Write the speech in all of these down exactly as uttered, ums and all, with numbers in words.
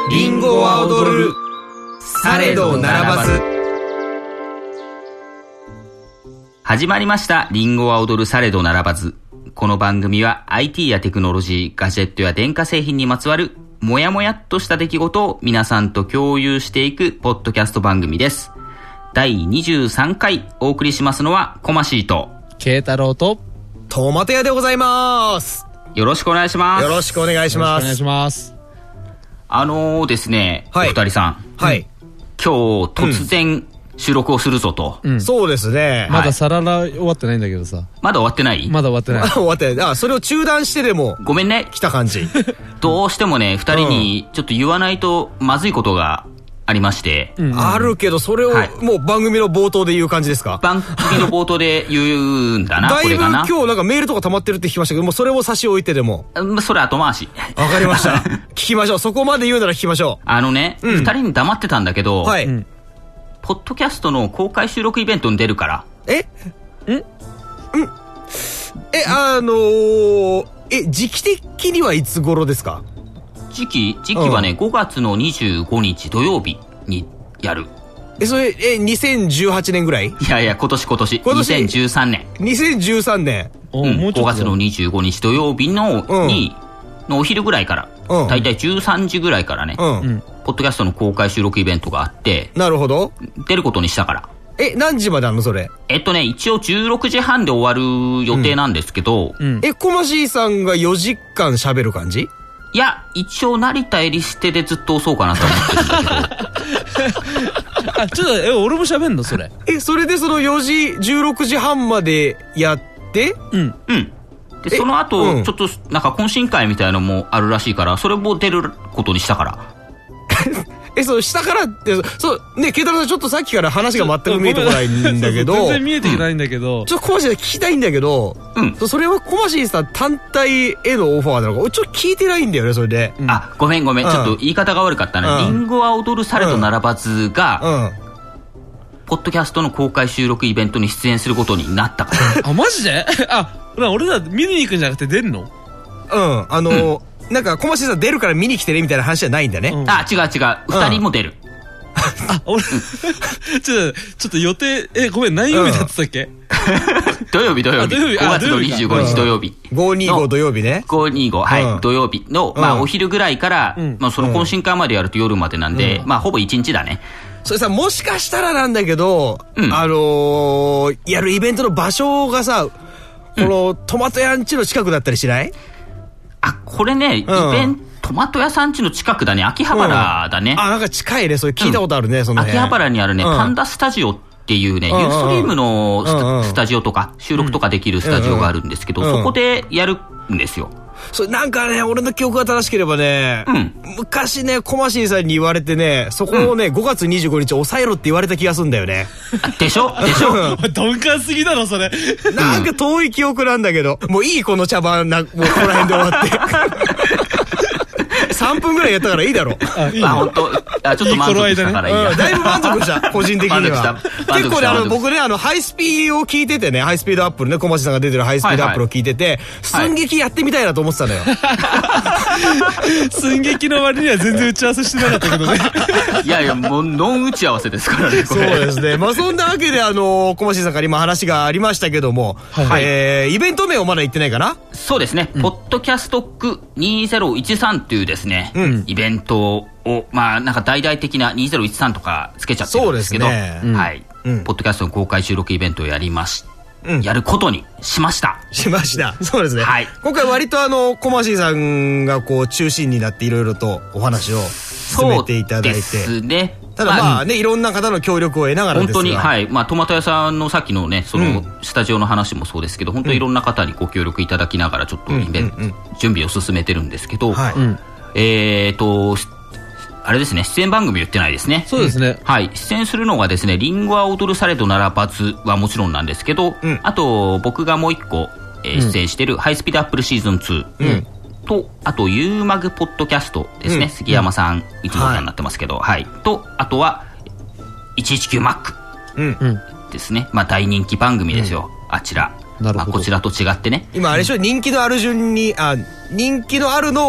リンゴは踊る、されど並ばず。 始まりました。リンゴは踊る、されど並ばず。この番組は アイティー やテクノロジー、ガジェットや電化製品にまつわるもやもやっとした出来事を皆さんと共有していくポッドキャスト番組です。だいにじゅうさんかいお送りしますのはコマシーと慶太郎とトマト屋でございます。 よろしくお願いします。 よろしくお願いします。 よろしくお願いします。 あのーですね、はい、お二人さん、 はい、 今日突然収録をするぞと、 うん、そうですね。 まださらら終わってないんだけどさ。 まだ終わってない？ まだ終わってない。 終わってない。あ、それを中断してでもごめんね来た感じ。 どうしてもね、二人にちょっと言わないとまずいことがありまして、 うん、あるけどそれをもう番組の冒頭で言う感じですか？ 番組の冒頭で言うんだな。 だいぶこれがな、 今日なんかメールとか溜まってるって聞きましたけども、それを差し置いてでも、 それ後回し。 わかりました。聞きましょう。そこまで言うなら聞きましょう。 あのね、二、うん、人に黙ってたんだけど、 はい、うん、 ポッドキャストの公開収録イベントに出るから。 えんんえ、あのー、え、時期的にはいつ頃ですか？ 時期時期はね、うん、ごがつのにじゅうごにち土曜日にやる。 え、それ、え、にせんじゅうはちねんぐらい？いやいや、今年今年。今年にせんじゅうさんねん。 にせんじゅうさんねん。 うん、もうごがつのにじゅうごにち土曜日の、うん、に、のお昼ぐらいから、うん、だいたいじゅうさんじぐらいからね、うん、ポッドキャストの公開収録イベントがあって、 なるほど。 出ることにしたから。 え、何時まであんのそれ？ えっとね、一応じゅうろくじはんで終わる予定なんですけど、 うんうん、え、コマシーさんがよじかん喋る感じ？ いや、一応成田エリステでずっと押そうかなと思ってるんだけど。 あ、ちょっと、え、俺も喋んのそれ？ え、それでそのよじ、じゅうろくじはんまでやって？ うん。うん。で、その後、うん、ちょっと、なんか懇親会みたいなのもあるらしいから、それも出ることにしたから。 え、そう、下からって、そう、ね、ケイタロウさんちょっとさっきから話が全く見えてこないんだけど。 全然見えてきてないんだけど。 うん、ちょっとコマシーさん聞きたいんだけど、うん。それはコマシーさん単体へのオファーなのか、ちょっと聞いてないんだよね、それで。 うん、あ、ごめんごめん、うん、ちょっと言い方が悪かったね。うん、リンゴは踊るされど並ばずが、うんうん、ポッドキャストの公開収録イベントに出演することになったから。 あ、マジで？あ、俺ら見に行くんじゃなくて出んの？ うん、あのー、うん、なんか、コマシーさん出るから見に来てねみたいな話じゃないんだね。 うん、あ、違う違う。二人も出る。 あ、俺、ちょっと、ちょっと予定、え、ごめん、何曜日だったっけ？ 土曜日、土曜日。ごがつのにじゅうごにち土曜日。 ごひゃくにじゅうご土曜日ね。 ごひゃくにじゅうご、はい、土曜日の、まあ、お昼ぐらいから、まあ、その懇親会までやると夜までなんで、まあ、ほぼいちにちだね。 それさ、もしかしたらなんだけど、あの、やるイベントの場所がさ、この、トマト屋んちの近くだったりしない？ あ、これね、イベント、トマト屋さん家の近くだね。秋葉原だね、うん、 あ、なんか近いね。それ聞いたことあるね、うん、その秋葉原にあるね、うん、パンダスタジオっていうね、うん、ユーストリームのスタ、うん、スタジオとか収録とかできるスタジオがあるんですけど、うん、そこでやるんですよ。 それなんかね、俺の記憶が正しければね、うん、昔ね、コマシーさんに言われてね、そこをね、うん、ごがつにじゅうごにち抑えろって言われた気がするんだよね。 でしょでしょ鈍感すぎだろそれ。 なんか遠い記憶なんだけど、もういいこの茶番な、もうこの辺で終わってさんぷんぐらいやったからいいだろう。 あ、いいの？あ、本当。あ、ちょっと満足したからいいや。 いいね、うん、だいぶ満足した。個人的には。結構ね、あの、僕ね、あの、ハイスピーを聞いててね、ハイスピードアップルね、小町さんが出てるハイスピードアップルを聞いてて、はいはい、寸劇やってみたいなと思ってたのよ。 寸劇の割には全然打ち合わせしてなかったけどね。 いやいや、もう、ノン打ち合わせですからね、これ。 そうですね。まあ、そんなわけで、あの、小町さんから今話がありましたけども、はい、えー、イベント名をまだ言ってないかな？ そうですね。うん、ポッドキャストックにせんじゅうさんっていうですね、うん、イベントを、まあ、なんか大々的なにせんじゅうさんとかつけちゃってるんですけど、 そうですね、 はい、うん、ポッドキャストの公開収録イベントをやりまし、うん、やることにしました。 しました。そうですね。はい。今回割とあの、コマシーさんがこう、中心になっていろいろとお話を進めていただいて。 そうですね。 ただまあね、いろんな方の協力を得ながらですが、 本当に、はい、まあ、トマト屋さんのさっきのね、その、スタジオの話もそうですけど、本当にいろんな方にご協力いただきながら、ちょっとイベント、準備を進めてるんですけど、はい、えーと、あれですね、出演番組言ってないですね。 そうですね。 はい、出演するのがですね、リンゴは踊るされど並ばずはもちろんなんですけど、うん、あと、僕がもう一個、えー、出演してる、ハイスピードアップルシーズンツー。うんと、あと ユーマグ ポッドキャストですね、うん、杉山さん、いつもお世話になってますけど、はい、はい、とあとはいちいちきゅうマックですね、まあ大人気番組ですよ、うん、あちら、まあ、こちらと違ってね、 今あれでしょ、人気のある順に、あ、人気のあるの後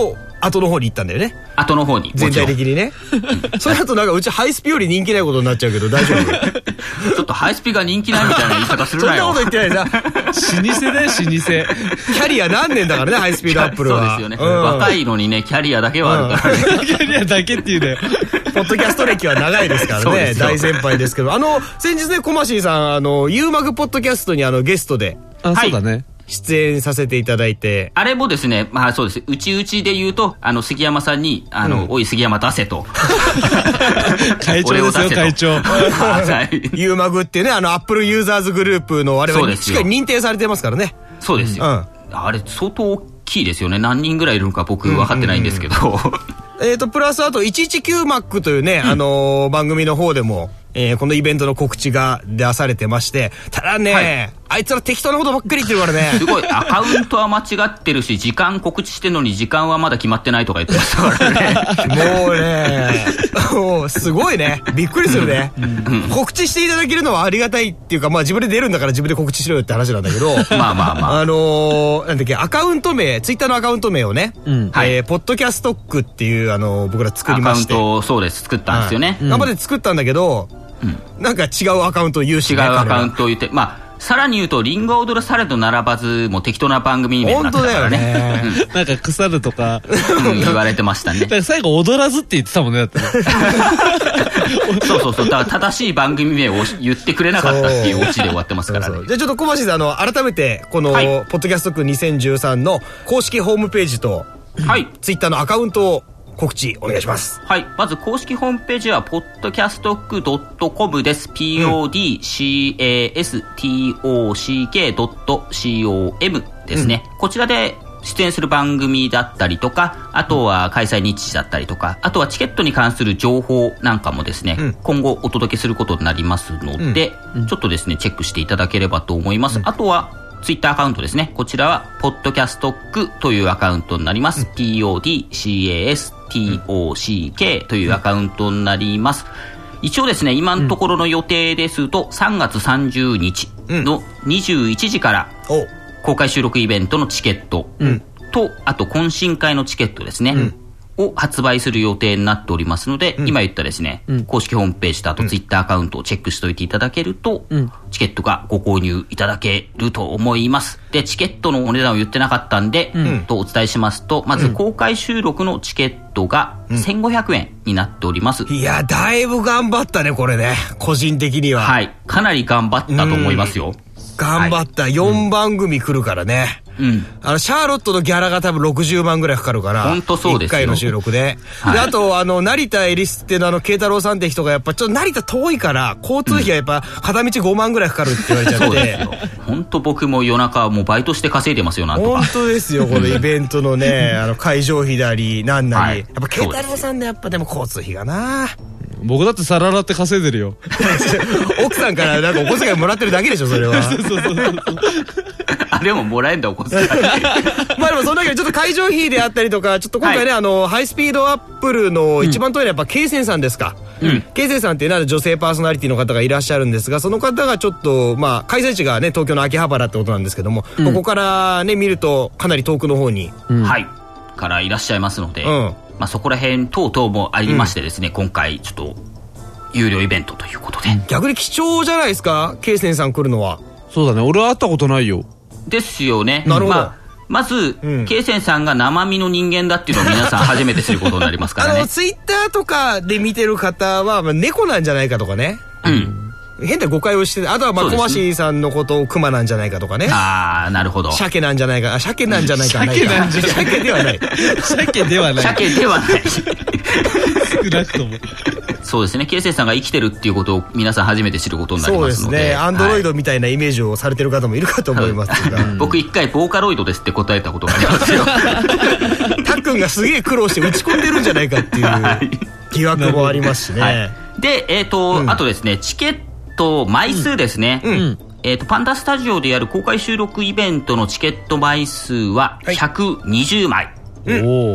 後の方に行ったんだよね。 後の方に。 全体的にね。それだとなんかうちハイスピより人気ないことになっちゃうけど大丈夫？ ちょっとハイスピが人気ないみたいな言い方するなよ。 そんなこと言ってないな。 老舗だよ、老舗。キャリア何年だからね、ハイスピードアップルは。 そうですよね。うん、若いのにね、キャリアだけはあるからね。 キャリアだけっていうね。 ポッドキャスト歴は長いですからね。大先輩ですけど。あの、先日ね、コマシーさん、あの、ユーマグポッドキャストにあの、ゲストで。 あ、そうだね。 出演させていただいて。 あれもですね、まあそうです。うちうちで言うと、あの、杉山さんに、あの、うん、おい杉山出せと。 会長ですよ、会長。 ユーマグっていうね、あの、アップルユーザーズグループの、あれはしっかり認定されてますからね。 そうですよ。うん、あれ、相当大きいですよね。何人ぐらいいるのか僕分かってないんですけど。 えっと、プラスあと、いちいちきゅうマックというね、うん、あのー、番組の方でも、えー、このイベントの告知が出されてまして、ただね、はい、あいつら適当なことばっかり言ってるからね。 すごい、アカウントは間違ってるし、時間告知してんのに時間はまだ決まってないとか言ってましたからね。 もうね、もうすごいね。びっくりするね。うん、告知していただけるのはありがたいっていうか、まあ自分で出るんだから自分で告知しろよって話なんだけど、 まあまあまあ。 あのー、なんだっけ、アカウント名、ツイッターのアカウント名をね、うん、えー、ポッドキャストックっていう、あのー、僕ら作りまして。 アカウント、そうです、作ったんですよね。 頑張って作ったんだけど、うん、なんか違うアカウントを言うしね。 違うアカウントを言って、まあ、さらに言うと、リンゴを踊るされど並ばず、もう適当な番組名になってたからね。 本当だよね。 なんか腐るとか、 うん、言われてましたね。 だから最後踊らずって言ってたもんね、だってね。 そうそうそう。だから正しい番組名を言ってくれなかったっていうオチで終わってますからね。そうそう。 じゃあちょっと小橋さん、あの、改めて、この、はい、ポッドキャストクにせんじゅうさんの公式ホームページと、はい、ツイッターのアカウントを、告知お願いします。 はい。まず公式ホームページは ポッドキャストックドットコム です。ピーオーディーキャストックドットコム ですね、うん。こちらで出演する番組だったりとか、あとは開催日時だったりとか、あとはチケットに関する情報なんかもですね、うん、今後お届けすることになりますので、うん、ちょっとですね、チェックしていただければと思います。うん、あとは、ツイッターアカウントですね。こちらは、ポッドキャストックというアカウントになります。うん、ピーオーディーキャストック というアカウントになります。一応ですね、今のところの予定ですと、さんがつさんじゅうにちのにじゅういちじから、公開収録イベントのチケットと、あと懇親会のチケットですね。うんを発売する予定になっておりますので、うん、今言ったですね、うん、公式ホームページとあとツイッターアカウントをチェックしておいていただけると、うん、チケットがご購入いただけると思います。で、チケットのお値段を言ってなかったんで、うん、とお伝えしますと、まず公開収録のチケットがせんごひゃくえんになっております。 うん、いや、だいぶ頑張ったね、これね。個人的には。 はい。かなり頑張ったと思いますよ。 頑張った。はい、よんばん組来るからね。うん。あの、シャーロットのギャラが多分ろくじゅうまんぐらいかかるから。 本当そうですよ。 いっかいの収録で。はい、で、あと、あの、成田エリスってのあの、慶太郎さんって人がやっぱちょっと成田遠いから、交通費がやっぱ片道ごまんぐらいかかるって言われちゃって。そうですよ。 本当僕も夜中もうバイトして稼いでますよ、なんとか。 本当ですよ、このイベントのね、あの、会場費なり、なんなり。はい、やっぱ慶太郎さんでやっぱでも交通費がな。 僕だってサララって稼いでるよ。 奥さんからなんかお小遣いもらってるだけでしょ、それは。そうそうそうそう。 あ、でももらえんだ、お小遣い。 まあでもそのだけでちょっと会場費であったりとか、ちょっと今回ね、はい、あの、ハイスピードアップルの一番遠いのはやっぱケイセンさんですか。うん。ケイセンさんっていうのは女性パーソナリティの方がいらっしゃるんですが、その方がちょっと、まあ、開催地がね、東京の秋葉原ってことなんですけども、うん、ここからね、見るとかなり遠くの方に。 うん、はい。からいらっしゃいますので、うん、まあそこら辺等々もありましてですね、うん、今回ちょっと、有料イベントということで。 逆に貴重じゃないですか、ケイセンさん来るのは。 そうだね、俺は会ったことないよ。 ですよね。 なるほど。 まあ、まず、うん、ケイセンさんが生身の人間だっていうのを皆さん初めて知ることになりますからね。 あの、ツイッターとかで見てる方は、まあ、猫なんじゃないかとかね。うん。変な誤解をして、あとはまあ、小橋さんのことをクマなんじゃないかとかね。 ああ、なるほど。 鮭なんじゃないか。あ、鮭なんじゃないか。鮭なんじゃないか。鮭ではない。 鮭ではない。 鮭ではない。 少なくとも。 そうですね。ケイセンさんが生きてるっていうことを皆さん初めて知ることになりますので。 そうですね。アンドロイドみたいなイメージをされてる方もいるかと思いますが。 僕一回ボーカロイドですって答えたことがありますよ。 たっくんがすげえ苦労して打ち込んでるんじゃないかっていう疑惑もありますしね。はい、で、えっ、ー、と、うん、あとですね、チケット枚数ですね。うんうん、えっ、ー、と、パンダスタジオでやる公開収録イベントのチケット枚数はひゃくにじゅうまい。はい、うん、おー。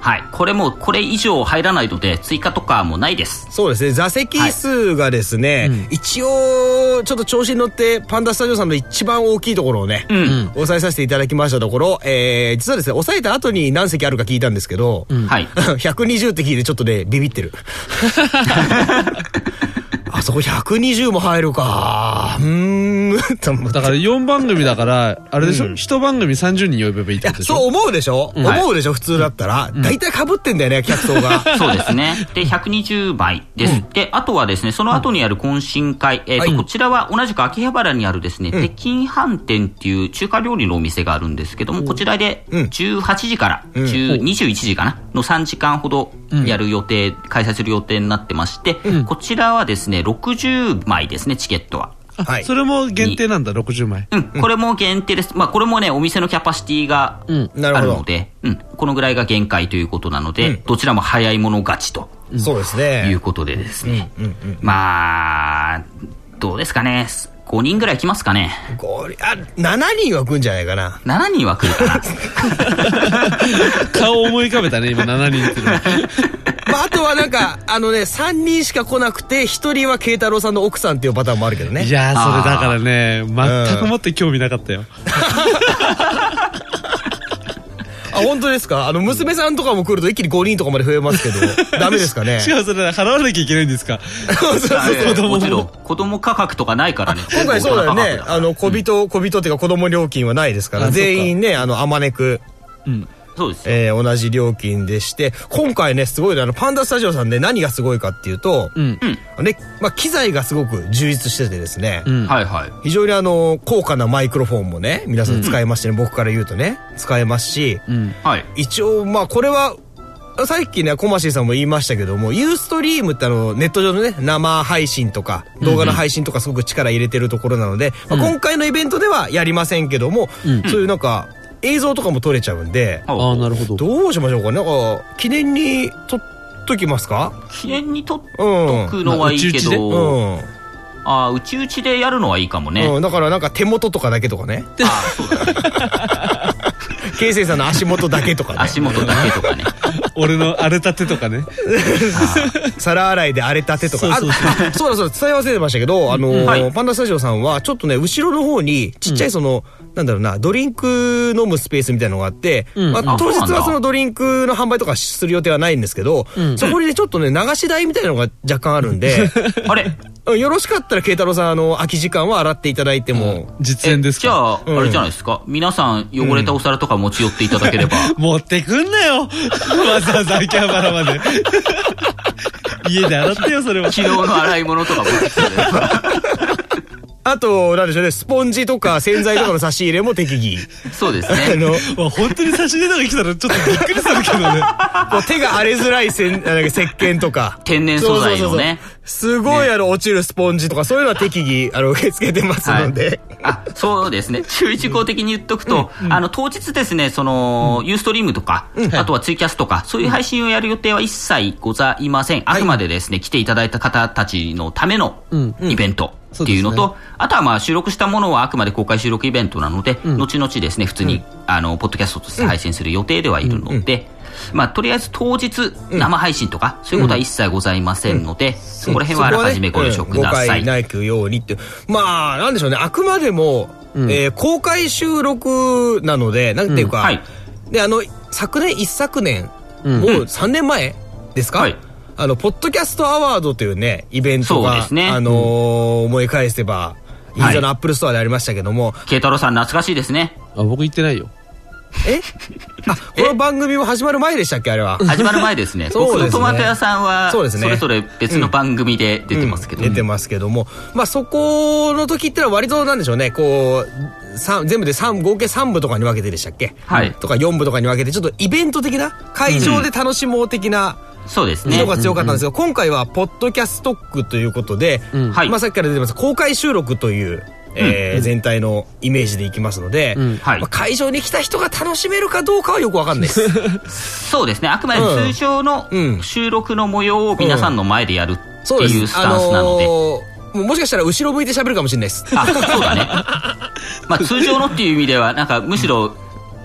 はい。これも、これ以上入らないので、追加とかもないです。 そうですね。座席数がですね、はいうん、一応、ちょっと調子に乗って、パンダスタジオさんの一番大きいところをね、うん、抑えさせていただきましたところ、えー、実はですね、抑えた後に何席あるか聞いたんですけど、うん、はい。ひゃくにじゅうって聞いてちょっとね、ビビってる。あそこひゃくにじゅうも入るか。うーん。 だからよんばん組だから、あれでしょ、うん、いち番組さんじゅうにん呼べばいいってことでしょ。 そう思うでしょ、うん、思うでしょ普通だったら。だいたい被ってんだよね、客層が。 そうですね。で、ひゃくにじゅうばいです。うん、で、あとはですね、その後にある懇親会、えっ、ー、と、はい、こちらは同じく秋葉原にあるですね、うん、北京飯店っていう中華料理のお店があるんですけども、こちらでじゅうはちじからにじゅういちじかなのさんじかんほどやる予定、開催する予定になってまして、うん、こちらはですね、ろくじゅうまいですね、チケットは。 はい、それも限定なんだ、ろくじゅうまい。 うん、これも限定です。まあ、これもね、お店のキャパシティがあるので、うん、このぐらいが限界ということなので、うん、どちらも早い者勝ちと。 そうですね。 いうことでですね。うんうんうん、まあ、どうですかね。ごにんぐらい来ますかね。 ごにん、あ、しちにんは来るんじゃないかな。 しちにんは来るかな。 顔思い浮かべたね、今しちにんっていうの。 まあ、あとはなんか、あのね、さんにんしか来なくて、ひとりは慶太郎さんの奥さんっていうパターンもあるけどね。 いやー、それだからね、全くもって興味なかったよ。 あ、本当ですか？あの、娘さんとかも来ると一気にごにんとかまで増えますけど、ダメですかね？ 違う、それ払わなきゃいけないんですか？ そうそうそう。もちろん、子供価格とかないからね。 今回そうだよね。あの、小人、小人っていうか子供料金はないですから、全員ね、あの、あまねく。うん。 そうです。 えー、同じ料金でして、今回ね、すごいね、あの、パンダスタジオさんで何がすごいかっていうと、うん。ね、まあ、機材がすごく充実しててですね。うん。はいはい。非常にあの、高価なマイクロフォンもね、皆さん使えましてね、うん、僕から言うとね、使えますし、うん。はい。一応、まあ、これは、さっきね、コマシーさんも言いましたけども、ユーストリームってあの、ネット上のね、生配信とか、動画の配信とかすごく力入れてるところなので、うん、まあ、今回のイベントではやりませんけども、うん、そういうなんか、映像とかも撮れちゃうんで、 ああ、なるほど。 どうしましょうかね。なんか、記念に撮っときますか？ 記念に撮っとくのはいいけど、うん。ああ、うちうちでやるのはいいかもね。 うん、だからなんか手元とかだけとかね。ああ、そうだね。ケイセイさんの足元だけとかね。 足元だけとかね。 俺の荒れた手とかね。 皿洗いで荒れた手とか。そうそうそう。あ、そうだそうだ、伝え忘れてましたけど、あのーはい、パンダスタジオさんはちょっとね、後ろの方にちっちゃいその、うん、なんだろうな、ドリンク飲むスペースみたいなのがあって、うん、まあ、当日はそのドリンクの販売とかする予定はないんですけど、うん、そこにね、ちょっとね、流し台みたいなのが若干あるんで、あれよろしかったら慶太郎さん、あの、空き時間は洗っていただいても。うん、 実演ですか？ じゃあ、うん、あれじゃないですか。皆さん、汚れたお皿とか持ち寄っていただければ。 うん、持ってくんなよわざわざ秋葉原まで。家で洗ってよ、それは。 昨日の洗い物とか持ってきてれば。 あと、なんでしょうね、スポンジとか洗剤とかの差し入れも適宜。 そうですね。 あの、 まあ、本当に差し入れとか来たらちょっとびっくりするけどね。 もう手が荒れづらいせん、なんか石鹸とか。 天然素材のね。そうそうそうそう、 すごい、ね、あの、落ちるスポンジとか、そういうのは適宜、あの、受け付けてますので。 はい、あ、そうですね。注意事項的に言っとくと、うん、あの、当日ですね、その、うん、ユーストリームとか、うん、あとはツイキャスとか、そういう配信をやる予定は一切ございません。あくまでですね、来ていただいた方たちのためのイベント。っていうのと、ね、あとはまあ収録したものはあくまで公開収録イベントなので、うん、後々ですね、普通に、うん、あの、ポッドキャストとして配信する予定ではいるので、うん、まあ、とりあえず当日、生配信とか、そういうことは一切ございませんので、うん、そこら辺はあらかじめご了承ください。 誤解ないようにって。まあ、なんでしょうね、あくまでも、うん、えー、公開収録なので、なんていうか、うん、はい、で、あの、昨年、一昨年、うん、もうさんねんまえですか？はい。あの、ポッドキャストアワードというね、イベントが、ね、あのーうん、思い返せば、銀座のアップルストアでありましたけども。 慶太郎さん懐かしいですね。 あ、僕行ってないよ。 えあ、この番組も始まる前でしたっけ、あれは。 始まる前ですね。僕のトマト屋さんは、そうですね。それぞれ別の番組で出てますけど、 うんうん、出てますけども。まあ、そこの時ってのは割となんでしょうね、こう、全部でさん、合計さんぶとかに分けてでしたっけ、はい。とかよんぶとかに分けて、ちょっとイベント的な、会場で楽しもう的な、うん、 そうですね。 色が強かったんですが、うんうん、今回はポッドキャストックということで、うん、まあさっきから出てます公開収録という、えーうん、全体のイメージでいきますので、うん、まあ、会場に来た人が楽しめるかどうかはよくわかんないです。 そうですね。あくまで通常の収録の模様を皆さんの前でやるっていうスタンスなので。うんうん、 あのー、もしかしたら後ろ向いて喋るかもしれないです。 あ、そうだね。まあ通常のっていう意味ではなんかむしろ、うん、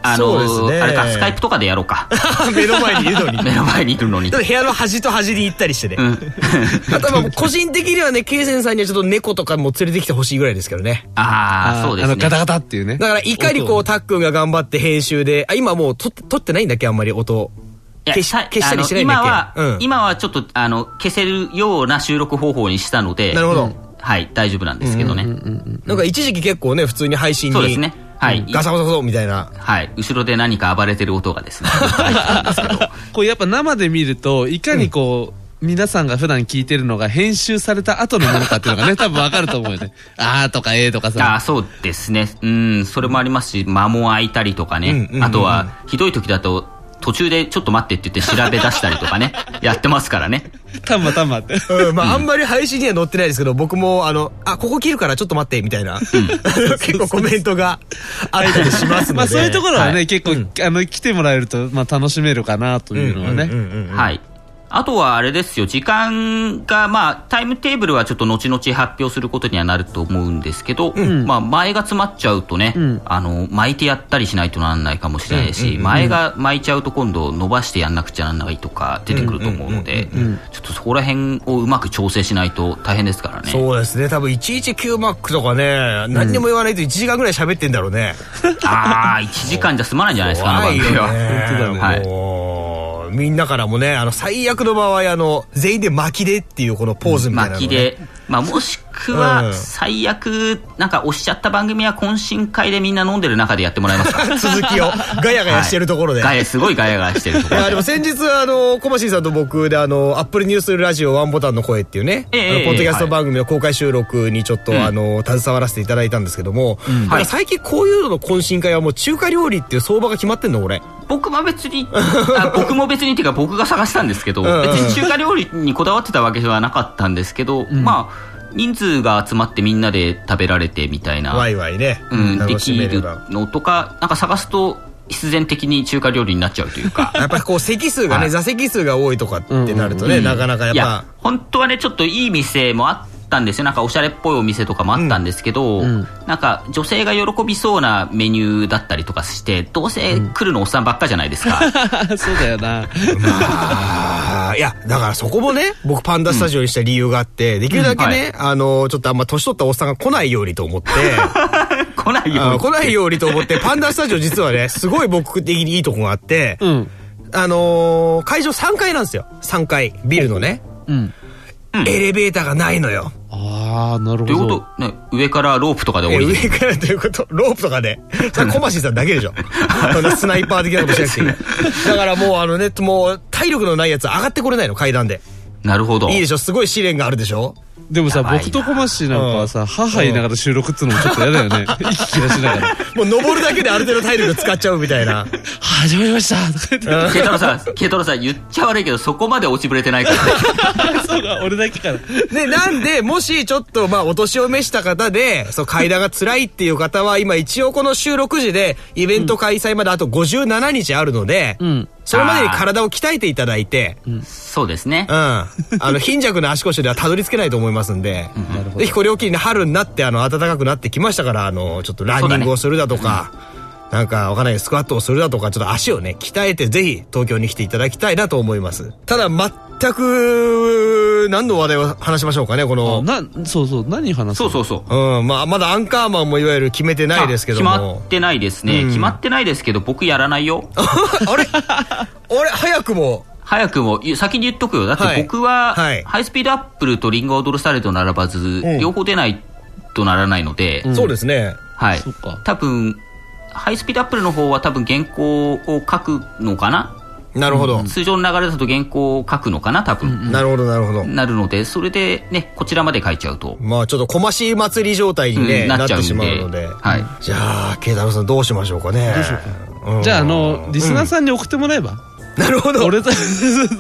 あそうですねのあれかスカイプとかでやろうか目の前にいるのに目の前にいるのに部屋の端と端に行ったりしてね、うん、あとはもう個人的にはねケイセンさんにはちょっと猫とかも連れてきてほしいぐらいですけどね。 ああそうですね、 あのガタガタっていうね。 だからいかにこうタックンが頑張って編集で、あ今もう撮撮ってないんだっけあんまり音消し消したりしてないんだっけ。 今は、 うん、 今はちょっとあの消せるような収録方法にしたので、 なるほど、うん、 はい大丈夫なんですけどね。 なんか一時期結構ね普通に配信にそうですね、はい、 ガサガサガサみたいな、 はい、後ろで何か暴れてる音がですね入ってたんですけどこうやっぱ生で見るといかにこう、うん、皆さんが普段聞いてるのが編集された後のものかっていうのがね多分わかると思うよね。あーとかえーとかさ。 あそうですね、うんそれもありますし間も空いたりとかね、うんうんうんうん、あとはひどい時だと途中でちょっと待ってって言って調べ出したりとかねやってますからね。 たんまたんまって、 うん、まああんまり配信には載ってないですけど僕もあのあここ切るからちょっと待ってみたいな、うん、結構コメントがあったりしますのでまあそういうところはね、はい、結構、うん、あの来てもらえると、まあ、楽しめるかなというのはね。 はいあとはあれですよ時間がまあタイムテーブルはちょっと後々発表することにはなると思うんですけど、うん、まあ前が詰まっちゃうとね、うん、あの巻いてやったりしないとなんないかもしれないし、うんうんうん、前が巻いちゃうと今度伸ばしてやんなくちゃなんないとか出てくると思うのでちょっとそこら辺をうまく調整しないと大変ですからね。 そうですね多分いちいちきゅうマックとかね何にも言わないといちじかんぐらい喋ってんだろうね、うん、 ああいちじかんじゃ済まないんじゃないですかあの番組は。本当だね、 はい、みんなからもねあの最悪の場合あの全員で巻きでっていうこのポーズみたいなの、ね、 巻きで、まあ、もしくは最悪なんか押しちゃった番組は懇親会でみんな飲んでる中でやってもらえますか続きをガヤガヤしてるところで、 はい、ガヤすごいガヤガヤしてるところで。いやでも先日あのコマシーさんと僕であのアップルニュースラジオワンボタンの声っていうね、えー、あのポッドキャスト番組の公開収録にちょっと、はい、あの携わらせていただいたんですけども、うん、だから最近こういうのの懇親会はもう中華料理っていう相場が決まってんの俺。 僕は別にあ僕も別にっていうか僕が探したんですけど別に中華料理にこだわってたわけではなかったんですけど、うん、まあ人数が集まってみんなで食べられてみたいなワイワイね、 うん、できるのとかなんか探すと必然的に中華料理になっちゃうというかやっぱりこう席数がね、はい、座席数が多いとかってなるとね、うんうんうん、なかなかやっぱいや本当はねちょっといい店もあったんですよ。なんかおしゃれっぽいお店とかもあったんですけど、うん、なんか女性が喜びそうなメニューだったりとかしてどうせ来るのおっさんばっかじゃないですか、 うん、そうだよなまあいやだからそこもね僕パンダスタジオにした理由があって、うん、できるだけね、うんはい、あのちょっとあんま年取ったおっさんが来ないようにと思って来ないように来ないようにと思ってパンダスタジオ実はねすごい僕的にいいとこがあって、うん、あのー、会場さんかいなんですよ。さんかいビルのね、うんうん、エレベーターがないのよ。 ああなるほど。 ということ、ね、上からロープとかで降りる。 上からということロープとかでそれコマシーさんだけでしょそんなスナイパー的なことしなくていいだからもうあのねもう体力のないやつ上がってこれないの階段で。 なるほど。 いいでしょすごい試練があるでしょ。 でもさ僕とコマシーなんかはさ、うん、母言いながら収録っつうのもちょっと嫌だよね息切らしながらもう登るだけである程度体力使っちゃうみたいな始まりましたとか言ってケイタロウさんケイタロウさん言っちゃ悪いけどそこまで落ちぶれてないからねそうか俺だけからでなんでもしちょっとまあお年を召した方でそう階段が辛いっていう方は今一応この収録時でイベント開催まであとごじゅうななにちあるので、うんそれまでに体を鍛えていただいて、 うん、そうですね。 うん。あの、貧弱な足腰ではたどり着けないと思いますんで、うん、ぜひこれを機に春になって、あの、暖かくなってきましたから、あの、ちょっとランニングをするだとか、なんかわかんないスクワットをするだとか、ちょっと足をね、鍛えてぜひ東京に来ていただきたいなと思います。ただ、全く、何の話題を話しましょうかね、この。 な、そうそう、何話すそうそうそう。 うん、まあ、まだアンカーマンもいわゆる決めてないですけども。 決まってないですね。うん、決まってないですけど、僕やらないよ。 あれあれ早くも。 早くも、先に言っとくよ。だって僕は、はいはい、ハイスピードアップルとリンゴを踊るスタイルと並ばず、うん、両方出ないとならないので。 うん、そうですね。 はい。多分、ハイスピードアップルの方は多分原稿を書くのかな。 なるほど。 通常の流れだと原稿を書くのかな多分、うん、 なるほどなるほど。 なるのでそれでねこちらまで書いちゃうとまあちょっとこまし祭り状態に、ねうん、な, なってしまうので、はい、じゃあ慶太郎さんどうしましょうかね。 どうしようか、うん、じゃああのリスナーさんに送ってもらえば、 うん、なるほど。 俺と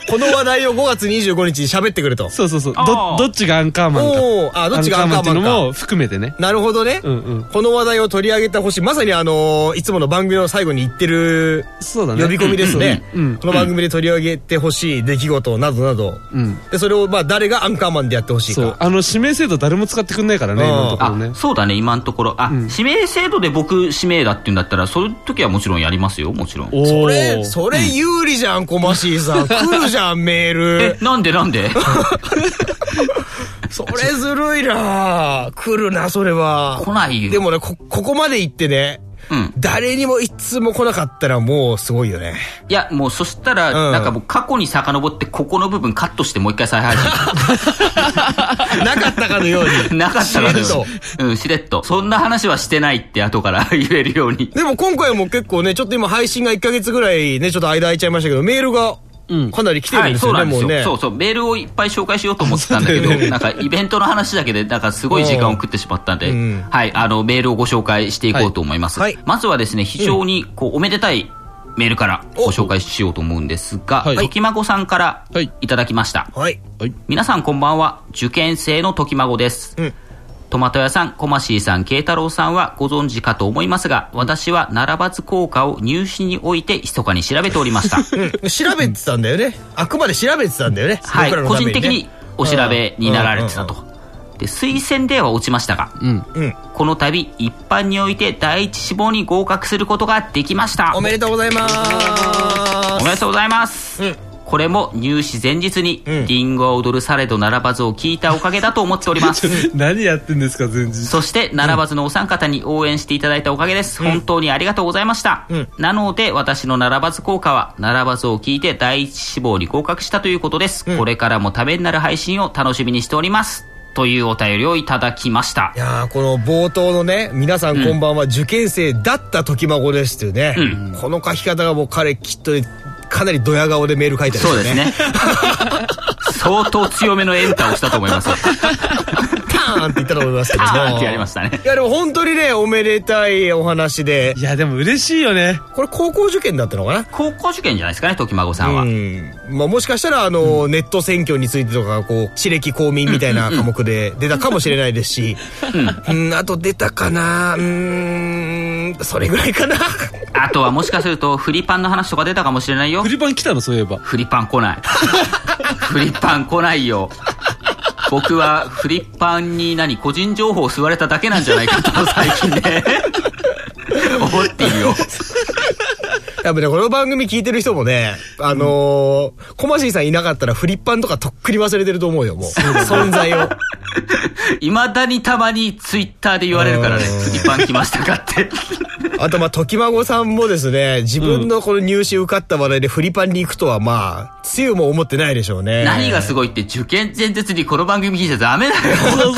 この話題をごがつにじゅうごにちに喋ってくれと。 そうそうそう。 あど、 ーどっちがアンカーマンか。 おーあ、どっちがアンカーマンかっていうのも含めてね。 なるほどね。 うんうん。 この話題を取り上げてほしい。まさにあのーいつもの番組の最後に言ってるそうだね。 呼び込みですね。 うんうんうんこの番組で取り上げてほしい出来事などなど。 うん。 で、それをまあ誰がアンカーマンでやってほしいそう。 か。 あの、指名制度誰も使ってくんないからね、 うん今のところあね。 そうだね、今のところ。あ、指名制度で僕指名だって言うんだったら、そういう時はもちろんやりますよ、もちろん。 おーそれ、それ有利じゃん、コマシーさん。来るじゃん、メールえ。、なんでなんでそれずるいな来るな、それは。 来ないよ。 でもね、こ、ここまで行ってね、 うん。 誰にもいつも来なかったらもうすごいよね。 いや、もうそしたら、 うんなんかもう過去に遡って、ここの部分カットしてもう一回再配信。 なかったかのように。 なかったらしれっとうん、しれっと。そんな話はしてないって後から言えるように。 でも今回も結構ね、ちょっと今配信がいっかげつぐらいね、ちょっと間空いちゃいましたけど、メールがうんかなり来てるんはい、 ですよね、 そうなんですよ。 もうね。 そうそう。メールをいっぱい紹介しようと思ってたんだけど、なんかイベントの話だけで、なんかすごい時間を食ってしまったんで、 うんはい、あの、メールをご紹介していこうと思います。 はいはいまずはですね、非常に、こう、おめでたいメールからご紹介しようと思うんですが、 はいときまごさんからはいいただきました。 はい。 はい。 皆さんこんばんは。受験生のときまごです。 うんトマト屋さん、コマシーさん、慶太郎さんはご存知かと思いますが、私は奈良罰効果を入試において密かに調べておりました。 うん調べてたんだよね。あくまで調べてたんだよね。 はい、 僕らのためね個人的にお調べになられてたと。で、推薦では落ちましたが、 うん。 うん。 この度一般において第一志望に合格することができました。 おめでとうございます。 おめでとうございます。 うんこれも入試前日に、 うんリンゴは踊るされど並ばずを聞いたおかげだと思っております。 何やってんですか、全然。 そして、並ばずのお三方に応援していただいたおかげです。本当にありがとうございました。 うんなので、私の並ばず効果は、並ばずを聞いて第一志望に合格したということです。 うんこれからもためになる配信を楽しみにしております。というお便りをいただきましたい。やーこの冒頭のね、皆さんこんばんは、受験生だった時孫ですっていうね、 うんこの書き方がもう彼きっとかなりドヤ顔でメール書いてあるんですよね。 そうですね。相当強めのエンターをしたと思います。 ターンって言ったと思いますけども。 ターンってやりましたね。 いやでも本当にね、おめでたいお話で、 いや、でも嬉しいよね。 これ高校受験だったのかな。 高校受験じゃないですかね、時孫さんは。 うんまあ、もしかしたらあの、ネット選挙についてとかこう私歴公民みたいな科目で出たかもしれないですし、うん、あと出たかな、うーんそれぐらいかな。 あとはもしかすると、フリパンの話とか出たかもしれないよフ。リパン来たの、そういえば。 フリパン来ない。フリパン来ないよ。僕はフリパンに何個人情報を吸われただけなんじゃないかと最近ね思っているよ。 多分ね、この番組聞いてる人もね、あのー、コマシーさんいなかったらフリッパンとかとっくに忘れてると思うよ、もう。存在を。 いまだにたまにツイッターで言われるからね、フリパン来ましたかってあと、まあ、時孫さんもですね、自分のこの入試受かった話題でフリパンに行くとは、まあ、つゆも思ってないでしょうね。 何がすごいって受験前日にこの番組聞いちゃダメだよ。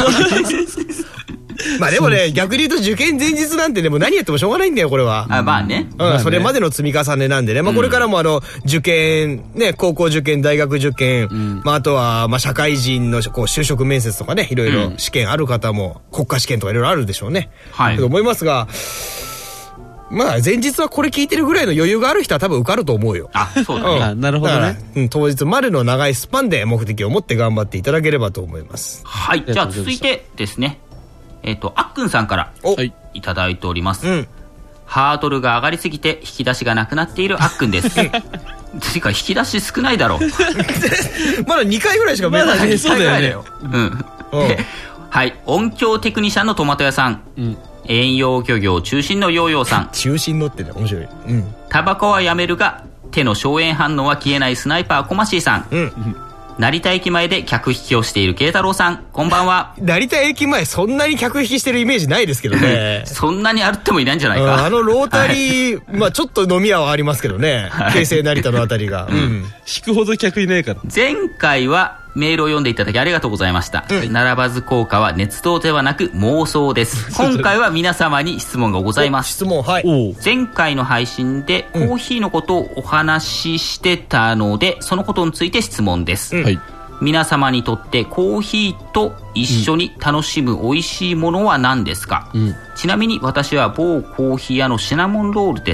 まあでもね、逆に言うと受験前日なんてね、もう何やってもしょうがないんだよ、これは。 あ、まあね。 うん、 まあねそれまでの積み重ねなんでね。まあこれからもあの、受験、ね、高校受験、大学受験、まああとは、まあ社会人のこう就職面接とかね、いろいろ試験ある方も、国家試験とかいろいろあるでしょうね。 はいと思いますが、まあ前日はこれ聞いてるぐらいの余裕がある人は多分受かると思うよ。 あ、そうだね。 あなるほどねだからうん、当日までの長いスパンで目的を持って頑張っていただければと思います。 はい。じゃあ続いてですね、えっと、あっくんさんからお、 はい。 いただいております。 うん。 ハードルが上がりすぎて引き出しがなくなっているあっくんです。てか引き出し少ないだろう。 まだにかいぐらいしか見えない。 まだねそうだよねうん。 うんではい。音響テクニシャンのトマト屋さん。 うん。 遠洋漁業中心のヨーヨーさん。 中心のってね、面白い。うん。 タバコはやめるが、手の硝煙反応は消えないスナイパーコマシーさん。 うん。 成田駅前で客引きをしている慶太郎さん。こんばんは。 成田駅前そんなに客引きしてるイメージないですけどね。 そんなに歩ってもいないんじゃないうんか。 あのロータリー、まあちょっと飲み屋はありますけどね。京成成田のあたりが。うん。 引くほど客いないから。 前回はメールを読んでいただきありがとうございました。並ばず効果は熱動ではなく妄想です。今回は皆様に質問がございます。 質問、はい。 おう。 前回の配信でコーヒーのことをお話ししてたので、そのことについて質問です。 うんはい。 皆様にとってコーヒーと一緒に楽しむ美味しいものは何ですか？ うん。 ちなみに私は某コーヒー屋のシナモンロールです。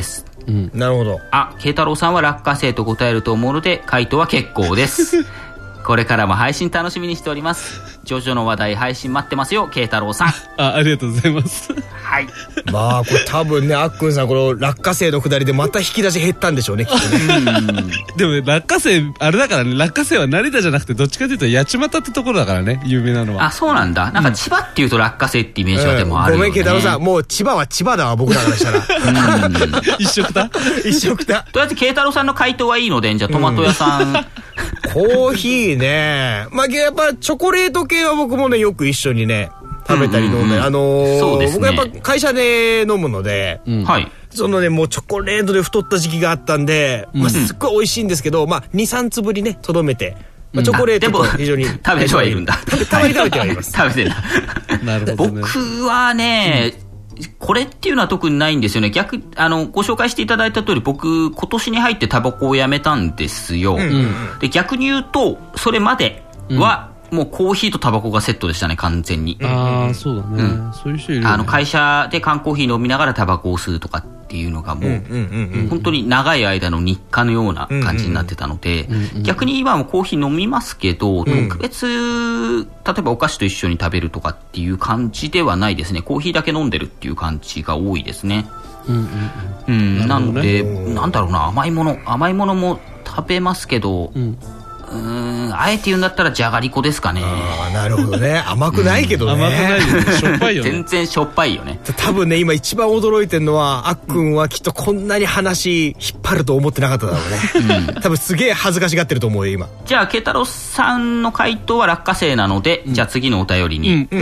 うん、 なるほど。 あ、慶太郎さんは落花生と答えると思うので回答は結構ですこれからも配信楽しみにしております。ジョジョの話題配信待ってますよ、慶太郎さん。 あ、ありがとうございますはい。 まあこれ多分ね、あっくんさんこの落花生のくだりでまた引き出し減ったんでしょうね、きっとねでもね、落花生あれだからね、落花生は成田じゃなくてどっちかというと八街ってところだからね、有名なのは。 あ、そうなんだ。なんか千葉っていうと落花生ってイメージはでもあるよね、 うん、ごめん慶太郎さん、もう千葉は千葉だわ、僕らからしたら一色だ一色だ。 とりあえず慶太郎さんの回答はいいので、じゃあトマト屋さん、うん、 コーヒーね、まあやっぱチョコレート系は僕もねよく一緒にね食べたり飲んだり、うんうんうん、あのーそうですね、 僕やっぱ会社で飲むので、うん、そのねもうチョコレートで太った時期があったんで、うん、まあ、すっごい美味しいんですけど、まあ、にさんつぶりねとどめて、まあ、チョコレートと非常に食べてはいるんだ。 たまに食べてはいます。 食べてるなるほどね。 僕はね、うん、これっていうのは特にないんですよね。逆、あのご紹介していただいた通り、僕今年に入ってタバコをやめたんですよ、うんうん、で逆に言うとそれまでは、うん、もうコーヒーとタバコがセットでしたね、完全に。 ああ、そうだね、うん、そういう人いるよね。 あの会社で缶コーヒー飲みながらタバコを吸うとかっていうのがもう本当に長い間の日課のような感じになってたので、逆に今もコーヒー飲みますけど、うん、特別例えばお菓子と一緒に食べるとかっていう感じではないですね。コーヒーだけ飲んでるっていう感じが多いですね。うんうんうん、うん、なのでなんだろうな、甘いもの甘いものも食べますけど、うん、うーん、あえて言うんだったらじゃがりこですかね。 ああ、なるほどね。甘くないけどね、うん、甘くないよね。 しょっぱいよね。 全然しょっぱいよね。 多分ね、今一番驚いてるのは、あっくんはきっとこんなに話引っ張ると思ってなかっただろうね、うん、多分すげえ恥ずかしがってると思うよ今。 じゃあ慶太郎さんの回答は落花生なので、うん、じゃあ次のお便りに、うんうん、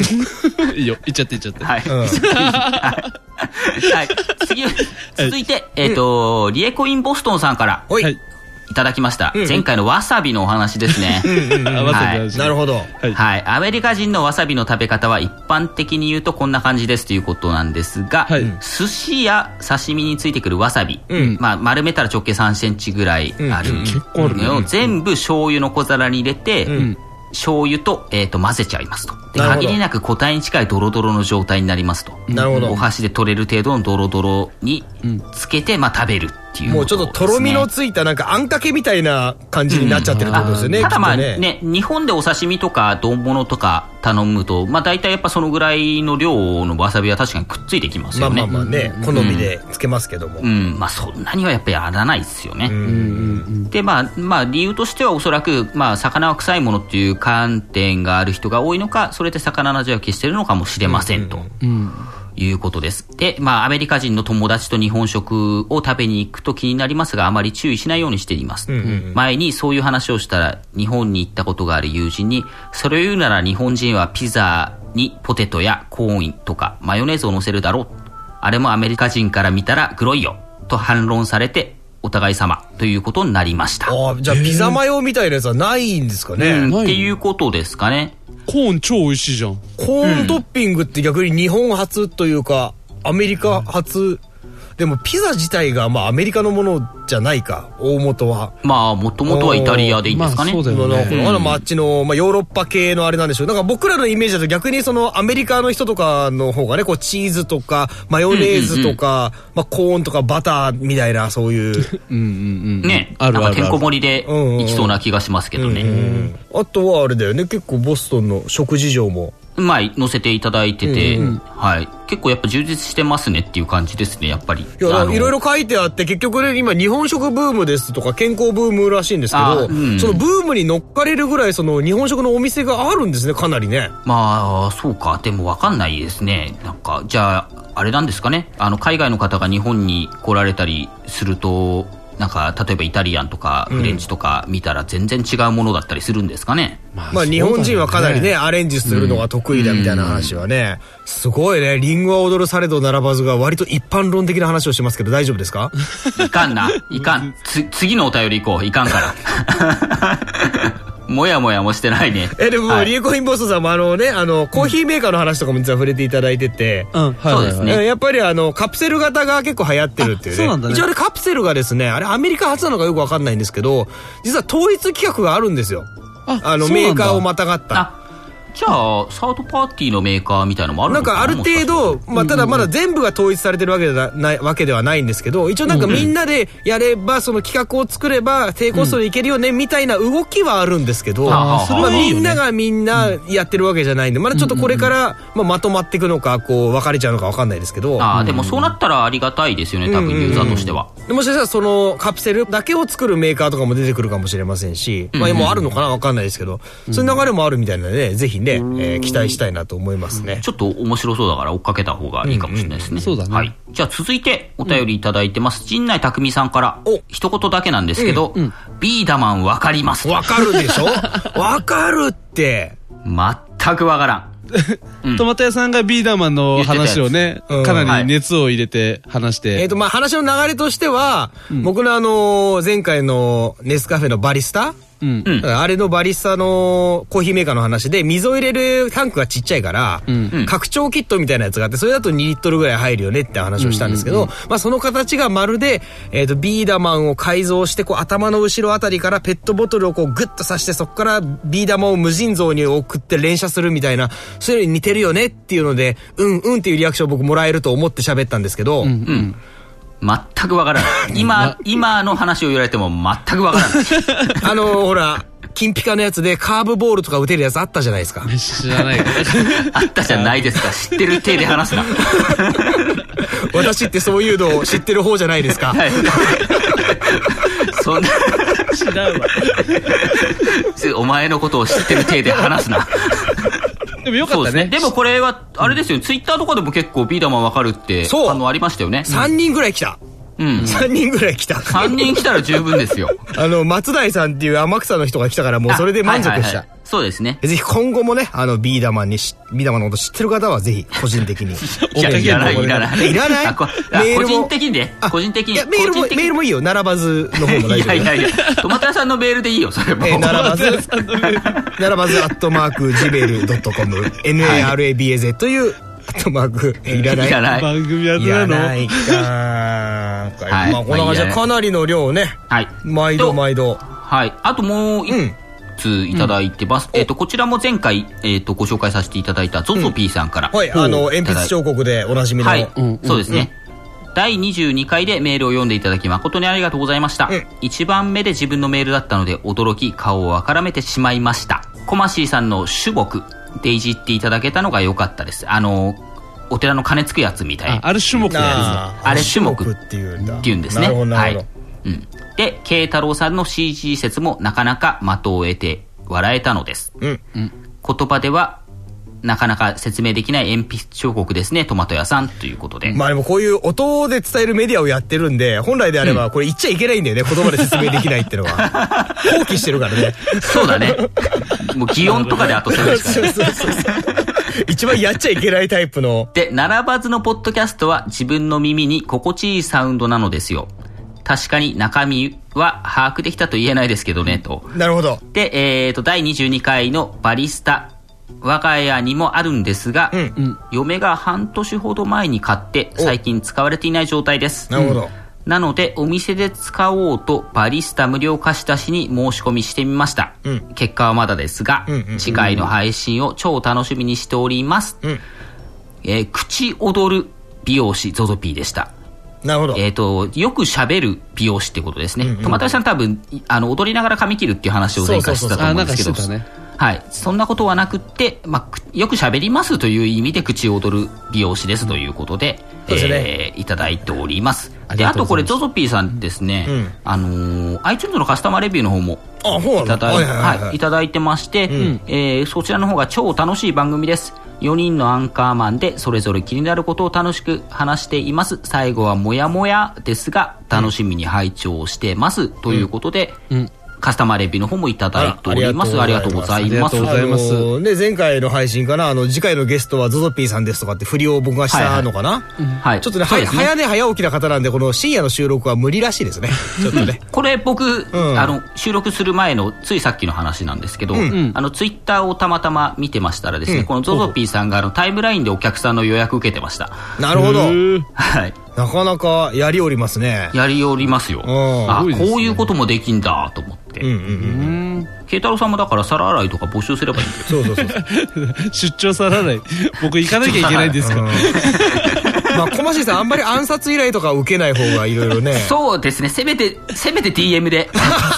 いいよ、いっちゃっていっちゃって。 はい、うん、はいはい、次続いて、はい、えっ、ー、と、うん、リエコインボストンさんからはい、いただきました、うんうん、前回のわさびのお話ですねはい、なるほど、 はい、はい、アメリカ人のわさびの食べ方は一般的に言うとこんな感じですということなんですが、はい、寿司や刺身についてくるわさび、うん、まあ、丸めたら直径さんセンチぐらいあるのを全部醤油の小皿に入れて、うん、醤油と、えー、と混ぜちゃいますと。で限りなく固体に近いドロドロの状態になりますと。 なるほど。 お箸で取れる程度のドロドロにつけて、まあ、食べるっていう、ね、 もうちょっととろみのついたなんかあんかけみたいな感じになっちゃってるってことですよね、うん、 ただまあね, ね日本でお刺身とか丼物とか頼むと、まあ、大体やっぱそのぐらいの量のわさびは確かにくっついてきますよね。 まあまあまあね、好みでつけますけども、 うん、うん、まあそんなにはやっぱりやらないですよね、うんうんうん、でまあまあ理由としてはおそらく、まあ、魚は臭いものっていう観点がある人が多いのか、それで魚の味を消しているのかもしれませんと、うんうんうん、いうことです。で、まあ、アメリカ人の友達と日本食を食べに行くと気になりますが、あまり注意しないようにしています、うんうんうん、前にそういう話をしたら日本に行ったことがある友人に、それを言うなら日本人はピザにポテトやコーンとかマヨネーズを乗せるだろう、あれもアメリカ人から見たらグロいよと反論されて、お互い様ということになりました。 あ、じゃあピザマヨみたいなやつはないんですかね、 うん、っていうことですかね。 コーン超美味しいじゃん。 コーントッピングって逆に日本初というか、うん、アメリカ初でもピザ自体がまあアメリカのものじゃないか、大元は。 まあもともとはイタリアでいいんですかね。 まあ、そうだよね。 あの、あっちの、まあ、ヨーロッパ系のあれなんでしょう。なんか僕らのイメージだと逆にそのアメリカの人とかの方がね、こうチーズとかマヨネーズとか、うんうんうん、まあ、コーンとかバターみたいなそういううんうん、うん、 ね、あるあるある、なんかてんこ盛りでいきそうな気がしますけどね、うんうんうん、 あとはあれだよね、結構ボストンの食事情もまあ、載せていただいてて、うんうん、はい、結構やっぱ充実してますねっていう感じですね、やっぱり。 いや、いろいろ書いてあって結局ね、今日本食ブームですとか健康ブームらしいんですけど、うん、そのブームに乗っかれるぐらいその日本食のお店があるんですね、かなりね。 まあそうか、でも分かんないですね。なんかじゃああれなんですかね、あの海外の方が日本に来られたりすると、なんか例えばイタリアンとかフレンチとか見たら全然違うものだったりするんですかね、 うん、まあ、まあ日本人はかなりねアレンジするのが得意だみたいな話はね、うん、すごいね。リンゴは踊るされど並ばずが割と一般論的な話をしてますけど大丈夫ですか？ いかんないかんつ次のお便り行こう、いかんからもやもやもしてないね。 えでも、はい、リエコインボストさんもあのね、あのコーヒーメーカーの話とかも実は触れていただいてて、 うん、そうですね。 やっぱりあのカプセル型が結構流行ってるっていうね。そうなんだね。一応あれカプセルがですね、あれアメリカ初なのかよくわかんないんですけど、実は統一規格があるんですよ。あ、あのメーカーをまたがった。 じゃあサードパーティーのメーカーみたいなのもあるのかな。 なんかある程度、まあ、ただまだ全部が統一されてるわけではない、わけではないんですけど、一応なんかみんなでやれば、その企画を作れば低コストでいけるよねみたいな動きはあるんですけど、まあ、みんながみんなやってるわけじゃないんで、まだちょっとこれからまあまとまっていくのかこう分かれちゃうのか分かんないですけど、 あでもそうなったらありがたいですよね、多分ユーザーとしては。 でもしかしたらそのカプセルだけを作るメーカーとかも出てくるかもしれませんし、まあ、もうあるのかな分かんないですけど、そういう流れもあるみたいなので、ね、ぜひね、えー、期待したいなと思いますね。 ちょっと面白そうだから追っかけた方がいいかもしれないですね。 そうだね。 はい。じゃあ続いてお便りいただいてます。陣内匠さんから一言だけなんですけど、うんうん、ビーダマンわかります。 わかるでしょわかるって。 全くわからん。 うん、トマト屋さんがビーダーマンの話をね、かなり熱を入れて話して。 はい、えっと、まあ、話の流れとしては、うん、僕のあの、前回のネスカフェのバリスタ、うん、あれのバリスタのコーヒーメーカーの話で、水を入れるタンクがちっちゃいから、うん、拡張キットみたいなやつがあって、それだとにリットルぐらい入るよねって話をしたんですけど、まあその形がまるで、えっと、ビーダマンを改造して、こう頭の後ろあたりからペットボトルをこうグッと刺して、そこからビーダマンを無尽蔵に送って連射するみたいな、そういうのに似てるよねっていうので、うんうんっていうリアクションを僕もらえると思って喋ったんですけど、うんうん全くわからない。今、今の話を言われても全くわからない。 あのー、ほら、金ピカのやつでカーブボールとか打てるやつあったじゃないですか。 知らない。 あったじゃないですか。知ってる体で話すな。 私ってそういうのを知ってる方じゃないですか。はい。 そんな。 知らんわ。 お前のことを知ってる体で話すな。 でもよかったね。 でもこれは、あれですよ、ツイッターとかでも結構ビーダマンわかるって反応ありましたよね。 さんにんぐらい来た。うん。さんにんぐらい来た。 さんにん来たら十分ですよ。 あの、松台さんっていう天草の人が来たからもうそれで満足した。 そうですね。 ぜひ今後もね、あの、ビーダマンにし、ビーダマンのこと知ってる方はぜひ、個人的に。 いや、いらない、いらない。 いらない個人的にね。個人的に。いや、メールも、メールもいいよ。並ばずの方も大丈夫。 いやいやいや、トマト屋さんのメールでいいよ、それも。 え、並ばず、並ばず、アットマーク、ジメールドットコム、エヌエーアールエービーエーゼット という、アットマーク、いらない。 いらない。 番組やつなの？ いらないか。はい。まあ、こんな感じでかなりの量ね。はい。毎度毎度。 はい。あともう一ついただいてます。えっと、こちらも前回、えっと、ご紹介させていただいたゾゾピーさんから。 はい。あの、鉛筆彫刻でおなじみの。 はい。そうですね。だいにじゅうにかいでメールを読んでいただき誠にありがとうございました。いちばんめで自分のメールだったので驚き、顔をあからめてしまいました。コマシーさんの種木でいじっていただけたのが良かったです。あの、お寺の鐘つくやつみたいな。 あれ種木のやつ。あれ種木っていうんだ。 っていうんですね。 なるほど、なるほど。 うん。で、慶太郎さんの シージー 説もなかなか的を得て笑えたのです。うん。言葉ではなかなか説明できない鉛筆彫刻ですね、トマト屋さんということで。 まあでもこういう音で伝えるメディアをやってるんで、本来であればこれ言っちゃいけないんだよね、言葉で説明できないってのは。放棄してるからね。 そうだね。もう擬音とかで後するしかない。そうそうそうそう。 一番やっちゃいけないタイプの。 で、並ばずのポッドキャストは自分の耳に心地いいサウンドなのですよ。確かに中身は把握できたと言えないですけどね、と。 なるほど。 で、えっと、だいにじゅうにかいのバリスタ。我が家にもあるんですが、うん、嫁が半年ほど前に買って最近使われていない状態です。 なるほど。 なのでお店で使おうとバリスタ無料貸し出しに申し込みしてみました。うん、結果はまだですが、うんうんうん、次回の配信を超楽しみにしております。うんえー、口踊る美容師 ゾゾピー でした。 なるほど。 えっと、よく喋る美容師ってことですね。うんうん、トマトさん多分あの踊りながら髪切るっていう話を前回してたと思うんですけど、はい、そんなことはなくって、まあ、よく喋りますという意味で口を踊る美容師ですということで、うんえー、いただいております。で、あとこれ ゾゾピー さんですね、うんあのー、iTunes のカスタマーレビューの方もいただい、はい、いただいてまして、うんえー、そちらの方が超楽しい番組です。よにんのアンカーマンでそれぞれ気になることを楽しく話しています。最後はモヤモヤですが楽しみに拝聴してます、うん、ということで、うんカスタマーレビューの方もいただいております。ありがとうございます。ありがとうございます。 あのね、前回の配信かな、あの、次回のゲストは ゾゾピー さんですとかって振りを僕がしたのかな、はいはいはい、ちょっとね、はね早寝早起きな方なんで、この深夜の収録は無理らしいですね。ちょっとね。 これ僕、うん、あの、収録する前のついさっきの話なんですけど、うん、あの、ツイッターをたまたま見てましたらですね、うん、この ゾゾピー さんがあのタイムラインでお客さんの予約受けてました。 なるほど。 はい。 なかなかやりおりますね。 やりおりますよ。あ、こういうこともできんだと思って。うんうんうん。慶太郎さんもだから皿洗いとか募集すればいいんですよ。そうそうそう出張皿洗い僕行かなきゃいけないんですか。 まあ小橋さんあんまり暗殺依頼とか受けない方がいろいろね。 そうですね、せめてせめて ディーエム で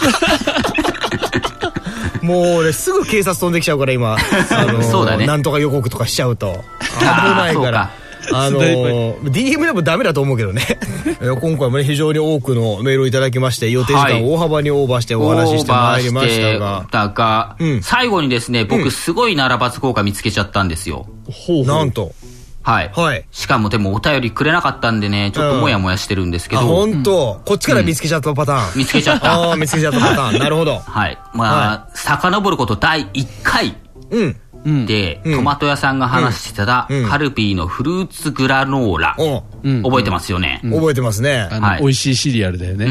もうねすぐ警察飛んできちゃうから今、あのー、そうだね、なんとか予告とかしちゃうと危ないから。あのー、ディーエム でもダメだと思うけどね今回もね非常に多くのメールをいただきまして予定時間を大幅にオーバーしてお話ししてまいりましたが、 はい、だが、うん、最後にですね僕すごい奈良罰効果見つけちゃったんですよ。 ほうほう、なんとはい、はい、しかもでもお便りくれなかったんでねちょっともやもやしてるんですけど、うん、 あ本当、こっちから見つけちゃったパターン、 うん、見つけちゃったあ見つけちゃったパターンなるほど。 はいまあ、はい、遡ることだいいっかい、うんで、うん、トマト屋さんが話してた、うん、カルビーのフルーツグラノーラ、うん、覚えてますよね、 うん、覚えてますね。 あの、はい、美味しいシリアルだよね、うん、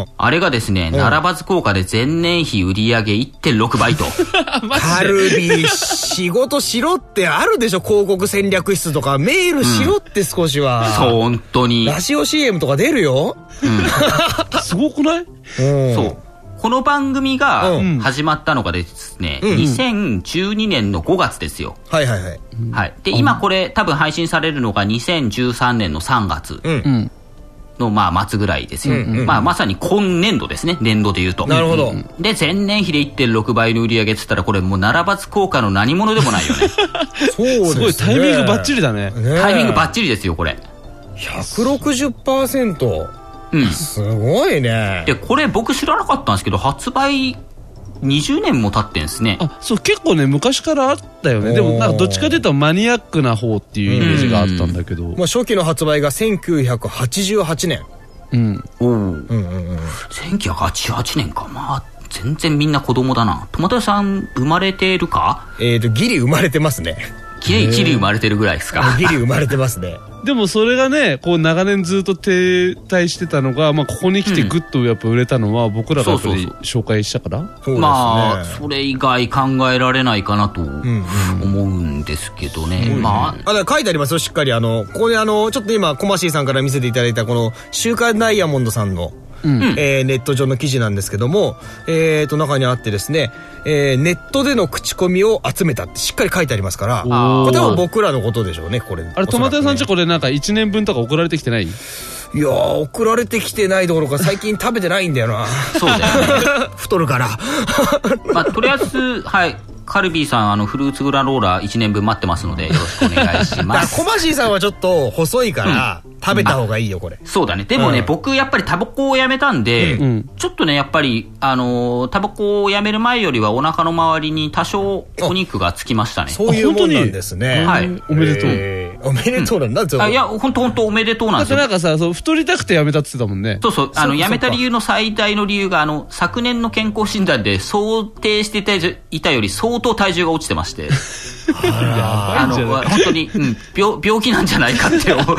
あれがですね奈良罰効果で前年比売上 いってんろく 倍とカルビー仕事しろってあるでしょ、広告戦略室とかメールしろって少しは、うん、 そう本当にラジオ シーエム とか出るよ、 うん、すごくない、 うん、そうこの番組が始まったのがですね、うん、にせんじゅうにねんのごがつですよ。 はいはいはい。 はい、で今これ多分配信されるのがにせんじゅうさんねんのさんがつのまあ末ぐらいですよ、うんうん、まあ、まさに今年度ですね、年度でいうと。 なるほど。 で前年比で いってんろく 倍の売り上げっつったらこれもう奈良罰効果の何者でもないよねそうですね、 すごいタイミングバッチリだね。 ね、タイミングバッチリですよこれひゃくろくじゅっパーセント、うん、すごいね。 でこれ僕知らなかったんですけど発売にじゅうねんも経ってんですね。 あそう結構ね昔からあったよね。でもなんかどっちかというとマニアックな方っていうイメージがあったんだけど、 まあ、初期の発売がせんきゅうひゃくはちじゅうはちねん、うんおうんうんうん、せんきゅうひゃくはちじゅうはちねんか。まあ全然みんな子供だな。トマト屋さん生まれてるか？ えーとギリ生まれてますね。 ギリギリ生まれてるぐらいですか？ ギリ生まれてますね。 でもそれがねこう長年ずっと停滞してたのが、まあ、ここに来てグッとやっぱ売れたのは僕らがやっぱり紹介したから、 そうまあそれ以外考えられないかなと思うんですけどね、うんうん、まあ、 あ書いてありますよしっかり。あのここであのちょっと今コマシーさんから見せていただいたこの週刊ダイヤモンドさんのうんえー、ネット上の記事なんですけども、えー、と中にあってですね、えー、ネットでの口コミを集めたってしっかり書いてありますから、これ多分僕らのことでしょうねこれ。 あれトマト屋さんちこれなんかいちねんぶんとか送られてきてない？いやー送られてきてないどころか最近食べてないんだよなそうだよね太るからまあとりあえずはいカルビーさんあのフルーツグラノーラいちねんぶん待ってますのでよろしくお願いしますコマシーさんはちょっと細いから、うん、食べた方がいいよこれ。 そうだね。でもね、うん、僕やっぱりタバコをやめたんで、うん、ちょっとねやっぱりあのー、タバコをやめる前よりはお腹の周りに多少お肉がつきましたね。 そういうもんなんですね。 はいおめでとう、 えー、おめでとうなんだ、うん、 あいや本当本当おめでとうなんですよ。 だってなんかさそう太りたくてやめたって言ってたもんね。 そうそうあのやめた理由の最大の理由があの昨年の健康診断で想定していたより相当体重が落ちてましてあの本当に、うん、病, 病気なんじゃないかって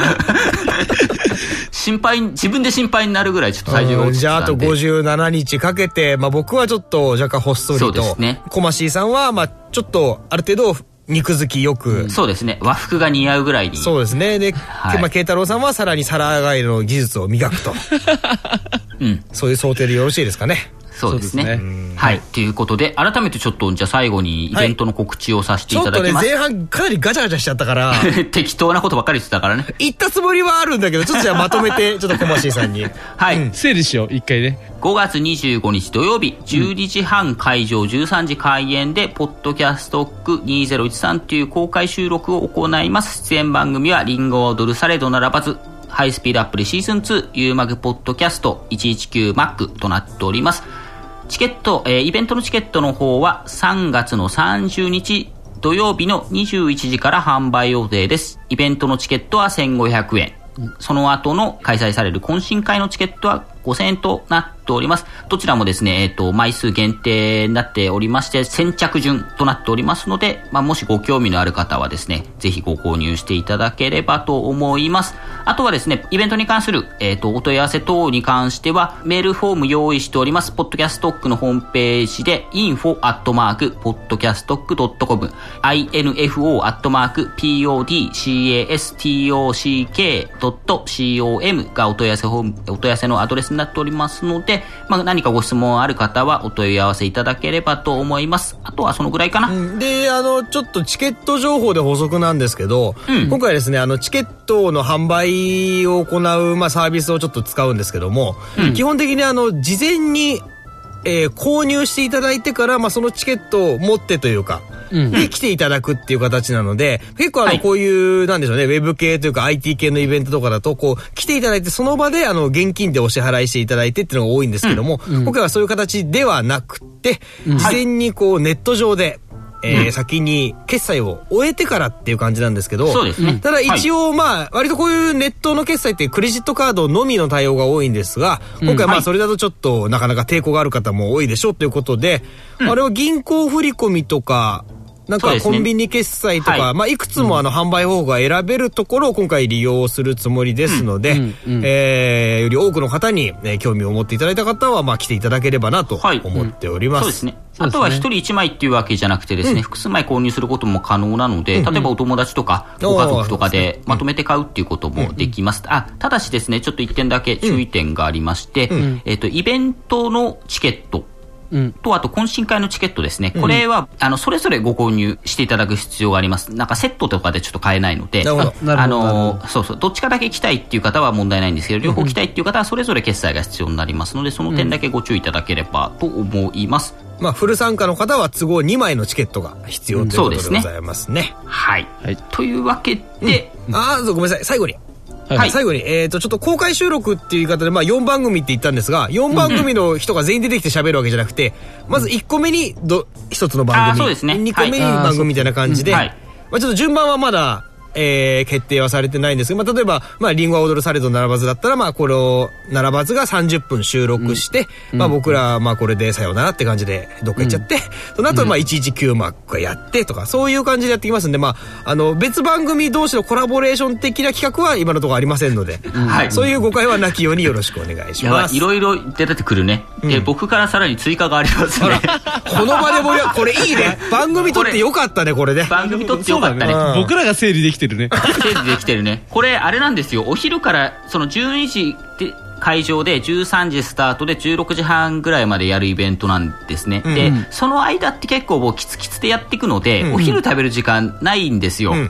心配自分で心配になるぐらいちょっと体重が落ちてたんで、 じゃああとごじゅうななにちかけて、まあ、僕はちょっと若干ほっそりと、そうですね、コマシーさんはまあちょっとある程度肉付きよく、 うん、そうですね和服が似合うぐらいに。 そうですね。で、はい、まあ、慶太郎さんはさらに皿洗いの技術を磨くと、うん、そういう想定でよろしいですかね。 そうですね。そうですね。はい。ということで、改めてちょっと、じゃあ最後にイベントの告知をさせていただきます。 はい、ちょっとね、前半かなりガチャガチャしちゃったから。 適当なことばっかりしてたからね。 言ったつもりはあるんだけど、ちょっとじゃあまとめて、ちょっとコマシーさんに。 はい、 うん。整理しよう、一回ね。 ごがつにじゅうごにち土曜日、じゅうにじはん会場、じゅうさんじ開演で、ポッドキャストックにせんじゅうさんという公開収録を行います。出演番組は、リンゴを踊るされどならばず、ハイスピードアップルシーズンツー、ユーマグポッドキャストいちいちきゅうマックとなっております。チケット、えー、イベントのチケットの方はさんがつのさんじゅうにち土曜日のにじゅういちじから販売予定です。イベントのチケットはせんごひゃくえん、うん、その後の開催される懇親会のチケットはごせんえんとなっっております。どちらもですね、えっと、枚数限定になっておりまして、先着順となっておりますので、まあ、もしご興味のある方はですね、ぜひご購入していただければと思います。あとはですね、イベントに関する、えっと、お問い合わせ等に関しては、メールフォーム用意しております。ポッドキャストックのホームページで、インフォアットマークポッドキャストックドットコム、インフォアットマークポッドキャストックドットコム がお問い合わせフォーム、お問い合わせのアドレスになっておりますので、まあ、何かご質問ある方はお問い合わせいただければと思います。あとはそのぐらいかな。 うん、で、あの、ちょっとチケット情報で補足なんですけど、うん、今回ですね、あの、チケットの販売を行う、まあ、サービスをちょっと使うんですけども、うん、基本的にあの、事前に、えー、購入していただいてから、まあ、そのチケットを持ってというか、うん、で来ていただくっていう形なので、結構あのこういう、はい、なんでしょうね、ウェブ系というか アイティー 系のイベントとかだと、こう来ていただいてその場であの現金でお支払いしていただいてっていうのが多いんですけども、うん、今回はそういう形ではなくて、うん、事前にこうネット上で、えーうん、先に決済を終えてからっていう感じなんですけど、 そうですね。 ただ一応まあ、割とこういうネットの決済ってクレジットカードのみの対応が多いんですが、今回まあそれだとちょっとなかなか抵抗がある方も多いでしょうということで、うん、あれは銀行振込とか、なんかコンビニ決済とか、ね、はい、まあいくつもあの販売方法が選べるところを今回利用するつもりですので、うんうんうん、えー、より多くの方に、ね、興味を持っていただいた方はまあ来ていただければなと思っております。 はい、うん、そうですね。あとは一人一枚っていうわけじゃなくてですね、うん、複数枚購入することも可能なので、うん、例えばお友達とかご家族とかでまとめて買うっていうこともできます。うん、あ、ただしですね、ちょっと一点だけ注意点がありまして、うん、えっと、イベントのチケット、うん、とあと懇親会のチケットですね、これは、うん、あのそれぞれご購入していただく必要があります。なんかセットとかでちょっと買えないので、ああのそうそう、どっちかだけ来たいっていう方は問題ないんですけど、両方来たいっていう方はそれぞれ決済が必要になりますので、その点だけご注意いただければと思います。 うん、まあ、フル参加の方は都合にまいのチケットが必要ということでございますね。 うん、はい、はい、というわけで、 うん、ああ、ごめんなさい、最後にはい、最後に、えーと、ちょっと公開収録っていう言い方で、まあよんばん組って言ったんですが、よんばん組の人が全員出てきて喋るわけじゃなくて、うん、まずいっこめにど一つの番組、 そうですね、 にこめに番組みたいな感じで、はい、まあちょっと順番はまだ、えー、決定はされてないんですが、まあ、例えば、まあ、リンゴは踊るされど並ばずだったら、まあ、これを、並ばずがさんじゅっぷん収録して、うん、まあ、僕ら、まあ、これでさようならって感じで、どっか行っちゃって、うん、その後、まあ、いちいちきゅうマークがやってとか、そういう感じでやってきますんで、まあ、あの、別番組同士のコラボレーション的な企画は今のところありませんので、うん、はい、そういう誤解はなきようによろしくお願いします。 いや、いろいろ出てくるね。うん、で、僕からさらに追加がありますね。 この場で盛り上がこれいいね。番組撮ってよかったね、これね。 番組撮ってよかったね。 うん、僕らが整理できてるね。 整理できてるね。これあれなんですよ、お昼からそのじゅうにじで会場でじゅうさんじスタートでじゅうろくじはんぐらいまでやるイベントなんですね。うん、でその間って結構もうキツキツでやっていくので、うん、お昼食べる時間ないんですよ。うん、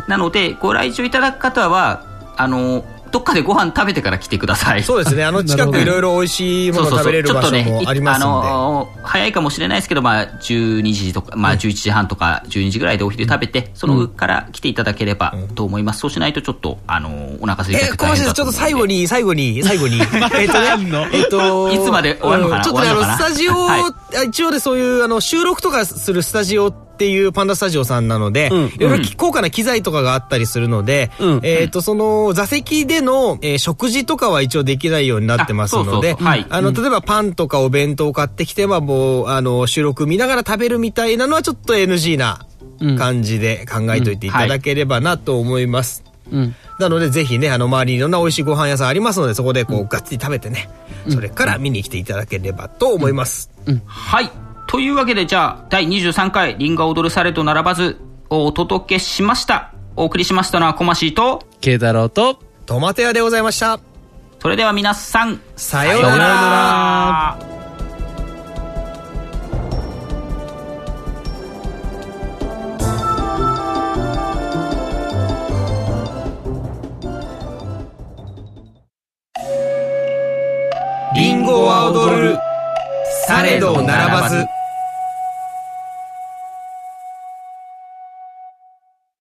なのでご来場いただく方はあのどっかでご飯食べてから来てください。 そうですね、あの近くいろいろ美味しいもの食べれる場所もありますんで、 あのー、早いかもしれないですけど、まあ、じゅうにじとか、まあ、じゅういちじはんとかじゅうにじぐらいでお昼食べて、うん、そのから来ていただければと思います。うん、そうしないとちょっと、あのー、お腹空いちゃって大変だと思うので。えー、小橋さん、ちょっと最後に最後に最後にえっとねえっといつまで終わるのかな、 うん、ちょっとね、あのスタジオ、はい、一応でそういうあの収録とかするスタジオっていうパンダスタジオさんなので、うん、いろいろ高価な機材とかがあったりするので、うん、えっとその座席での、えー、食事とかは一応できないようになってますので、あの例えばパンとかお弁当を買ってきて、まあもうあの収録見ながら食べるみたいなのはちょっと エヌジー な感じで考えておいていただければなと思います。うんうん、なのでぜひね、あの周りにいろんな美味しいご飯屋さんありますので、そこでこう、うん、がっつり食べてね、それから見に来ていただければと思います。 うんうん、はい。というわけで、じゃあだいにじゅうさんかいリンゴは踊るされど並ばずをお届けしました。お送りしましたのはコマシーとケイタロウとトマテヤでございました。 それでは皆さん、 さようなら。リンゴは踊るされど並ばず。